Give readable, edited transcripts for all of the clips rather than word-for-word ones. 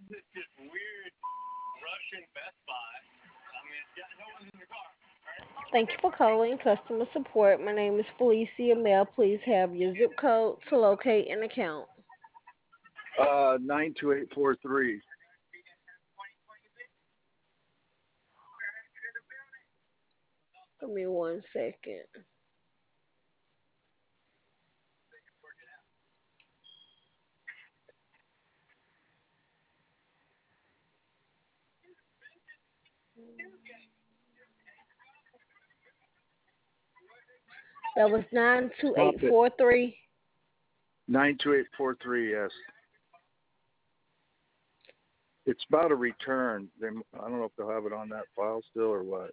Thank you for calling customer support. My name is Felicia. May I please have your zip code to locate an account? 92843. Give me 1 second. That was nine two Stop eight it. four three. 92843, yes. It's about a return. I don't know if they'll have it on that file still or what.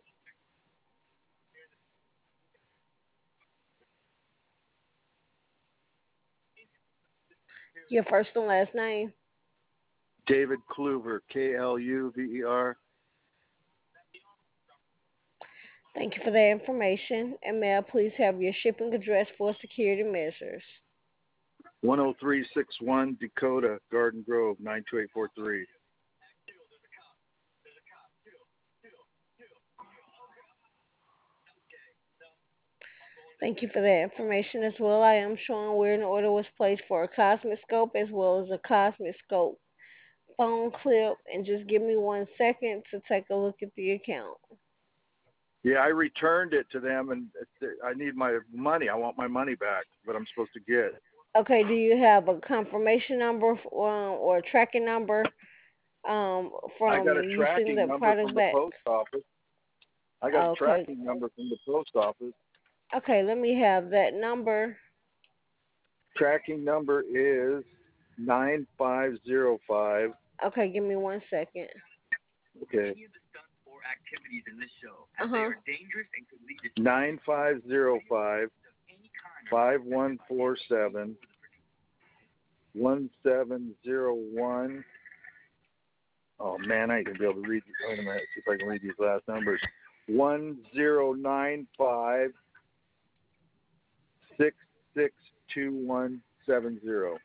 Your first and last name. David Kluver, Kluver. Thank you for that information. And may I please have your shipping address for security measures? 10361 Dakota, Garden Grove, 92843. Thank you for that information as well. I am showing where an order was placed for a Cosmic Scope as well as a Cosmic Scope phone clip. And just give me 1 second to take a look at the account. Yeah, I returned it to them, and I need my money. I want my money back, what I'm supposed to get. Okay, do you have a confirmation number or a tracking number I got from a you sending tracking the number products from the back? post office. I got a Okay. tracking number from the post office. Okay, let me have that number. Tracking number is 9505. Okay, give me 1 second. Okay. Uh huh. 9505 5147 1701. Oh man, I ain't gonna be able to read these. Wait a minute, see if I can read these last numbers. 1095 662170.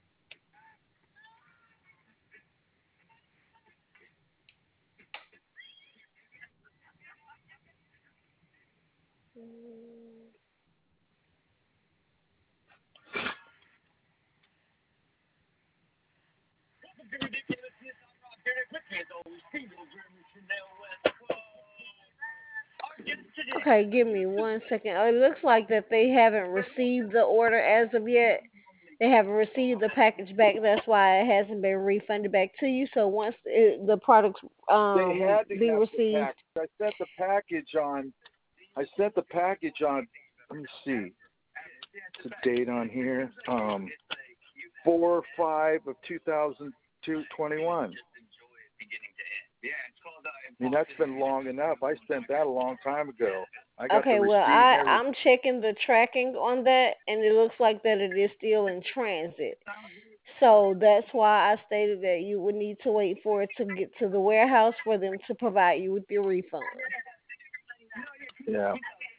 Okay, give me 1 second. It looks like that they haven't received the order as of yet. They haven't received the package back. That's why it hasn't been refunded back to you. So once the products They had to be have the received, package. I sent the package on. I sent the package on. Let me see. It's a date on here. 4/5 of 2021. I mean, that's been long enough. I sent that a long time ago. I got the okay. receipt Well, and everything. I'm checking the tracking on that, and it looks like that it is still in transit. So that's why I stated that you would need to wait for it to get to the warehouse for them to provide you with your refund. Yeah.